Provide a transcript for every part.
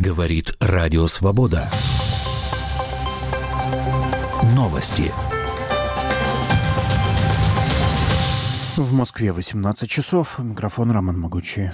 Говорит Радио Свобода. Новости. В Москве 18 часов. Микрофон Роман Могучий.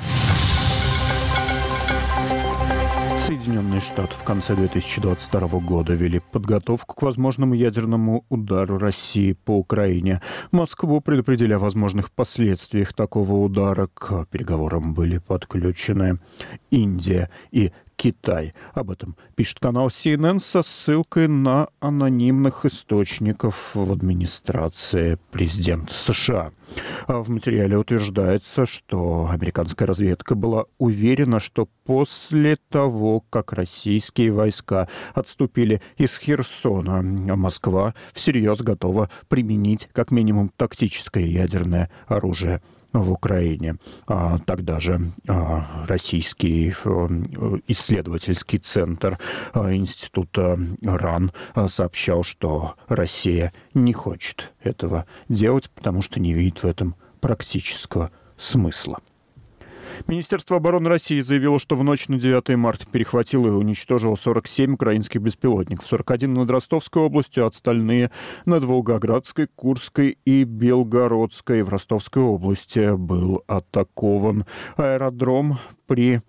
Соединенные Штаты в конце 2022 года вели подготовку к возможному ядерному удару России по Украине. Москву предупредили о возможных последствиях такого удара. К переговорам были подключены Индия и Китай. Об этом пишет канал CNN со ссылкой на анонимных источников в администрации президента США. В материале утверждается, что американская разведка была уверена, что после того, как российские войска отступили из Херсона, Москва всерьез готова применить как минимум тактическое ядерное оружие в Украине. Тогда же российский исследовательский центр института РАН сообщал, что Россия не хочет этого делать, потому что не видит в этом практического смысла. Министерство обороны России заявило, что в ночь на 9 марта перехватило и уничтожило 47 украинских беспилотников. 41 над Ростовской областью, остальные над Волгоградской, Курской и Белгородской. В Ростовской области был атакован аэродром при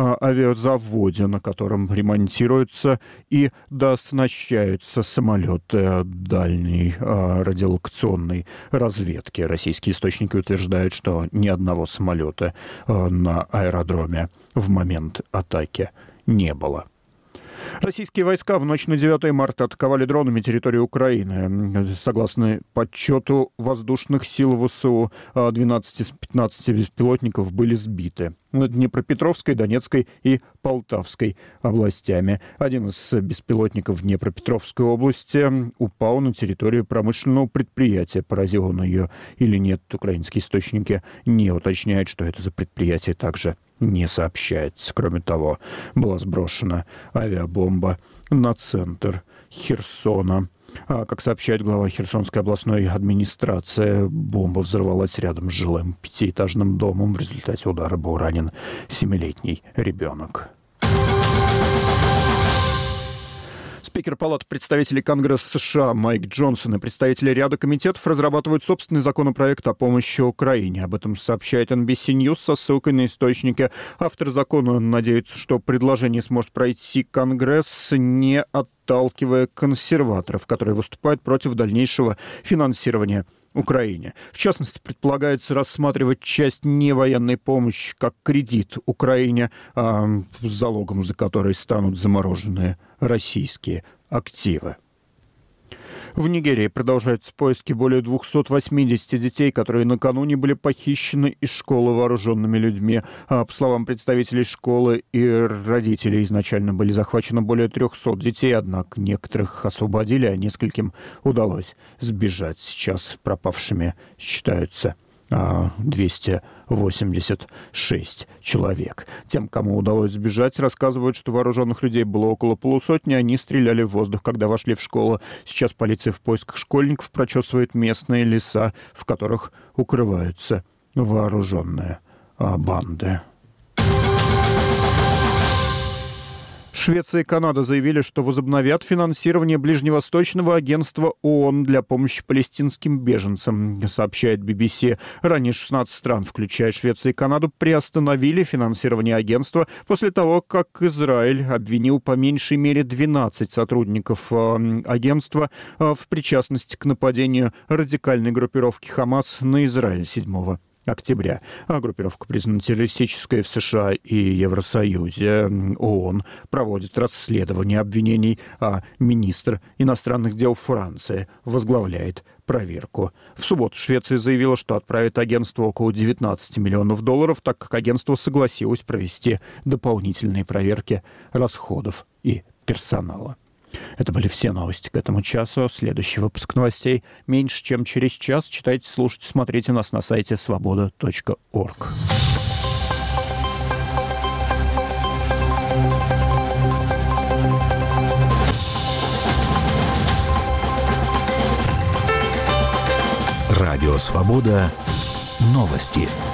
авиазаводе, на котором ремонтируются и дооснащаются самолеты дальней радиолокационной разведки. Российские источники утверждают, что ни одного самолета на аэродроме в момент атаки не было. Российские войска в ночь на 9 марта атаковали дронами территорию Украины. Согласно подсчету воздушных сил ВСУ, 12 из 15 беспилотников были сбиты над Днепропетровской, Донецкой и Полтавской областями. Один из беспилотников в Днепропетровской области упал на территорию промышленного предприятия. Поразил он ее или нет, украинские источники не уточняют, что это за предприятие, также не сообщается. Кроме того, была сброшена авиабомба на центр Херсона. Как сообщает глава Херсонской областной администрации, бомба взорвалась рядом с жилым пятиэтажным домом. В результате удара был ранен 7-летний ребенок. Спикер Палаты представителей Конгресса США Майк Джонсон и представители ряда комитетов разрабатывают собственный законопроект о помощи Украине. Об этом сообщает NBC News со ссылкой на источники. Автор закона надеется, что предложение сможет пройти Конгресс, не отталкивая консерваторов, которые выступают против дальнейшего финансирования Украине. В частности, предполагается рассматривать часть невоенной помощи как кредит Украине, залогом за который станут замороженные российские активы. В Нигерии продолжаются поиски более 280 детей, которые накануне были похищены из школы вооруженными людьми. По словам представителей школы и родителей, изначально были захвачены более 300 детей, однако некоторых освободили, а нескольким удалось сбежать. Сейчас пропавшими считаются 286 человек. Тем, кому удалось сбежать, рассказывают, что вооруженных людей было около полусотни. Они стреляли в воздух, когда вошли в школу. Сейчас полиция в поисках школьников прочесывает местные леса, в которых укрываются вооруженные банды. Швеция и Канада заявили, что возобновят финансирование Ближневосточного агентства ООН для помощи палестинским беженцам, сообщает BBC. Ранее 16 стран, включая Швецию и Канаду, приостановили финансирование агентства после того, как Израиль обвинил по меньшей мере 12 сотрудников агентства в причастности к нападению радикальной группировки «Хамас» на Израиль 7 октября. Группировка признана террористической в США и Евросоюзе. ООН проводит расследование обвинений, а министр иностранных дел Франции возглавляет проверку. В субботу Швеция заявила, что отправит агентству около $19 миллионов, так как агентство согласилось провести дополнительные проверки расходов и персонала. Это были все новости к этому часу. Следующий выпуск новостей меньше, чем через час. Читайте, слушайте, смотрите нас на сайте svoboda.org. Радио «Свобода». Новости.